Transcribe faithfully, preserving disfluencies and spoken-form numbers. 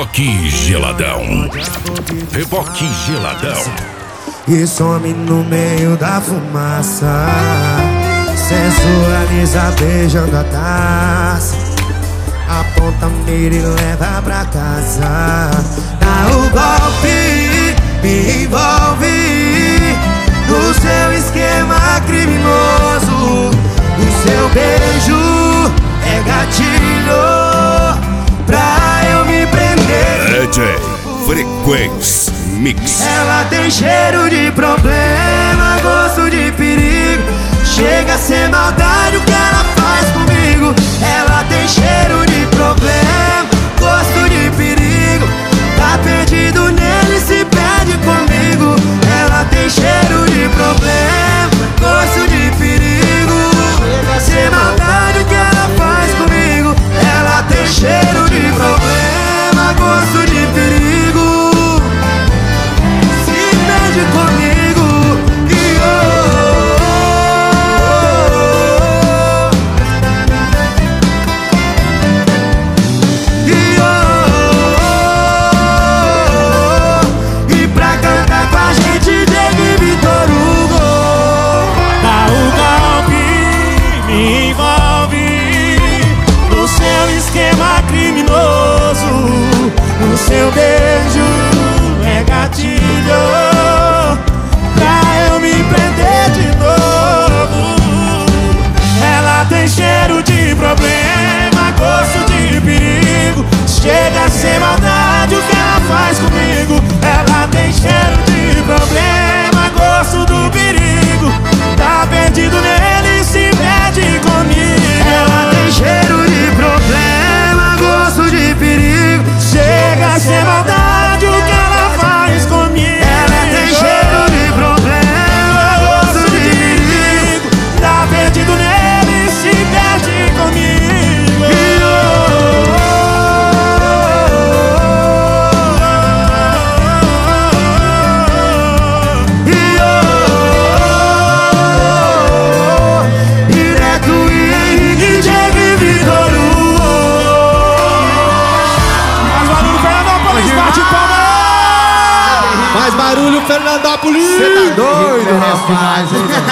Reboque Geladão. Reboque Geladão. E some no meio da fumaça, sensualiza beijando a taça, aponta a mira e leva pra casa. Dá o golpe, me envolve no seu esquema criminoso. O seu beijo é gatilho pra eu me prender. D J Frequência Mix. Ela tem cheiro de problema, gosto de perigo. Chega a ser maldade o que ela faz comigo. Ela tem cheiro de problema, gosto de perigo. Tá perdido nele, se perde comigo. Ela tem cheiro de problema, gosto de perigo. Chega a ser maldade o que ela faz comigo. Ela tem cheiro de problema, gosto de perigo. Comigo e oh, e oh, e pra cantar com a gente Diego Vitor Hugo. Dá o golpe, me envolve no seu esquema criminoso. O seu beijo é gatilho pra eu me prender de novo. Ela tem cheiro de problema, gosto de perigo. Chega a ser maldade o que ela faz comigo. Ela tem cheiro de problema, gosto do perigo. Tá perdido nele, se perde comigo. Ela tem cheiro de problema, gosto de perigo. Chega a ser maldade o que ela faz comigo. Ela tem cheiro de problema, gosto de perigo. Tá perdido nele, se perde comigo. E oh, e oh, e Neto e Henrique, Diego e Vitor Hugo. Mais barulho, Fernandópolis, bate palma! Mais barulho, Fernandópolis! Cê tá doido, rapaz?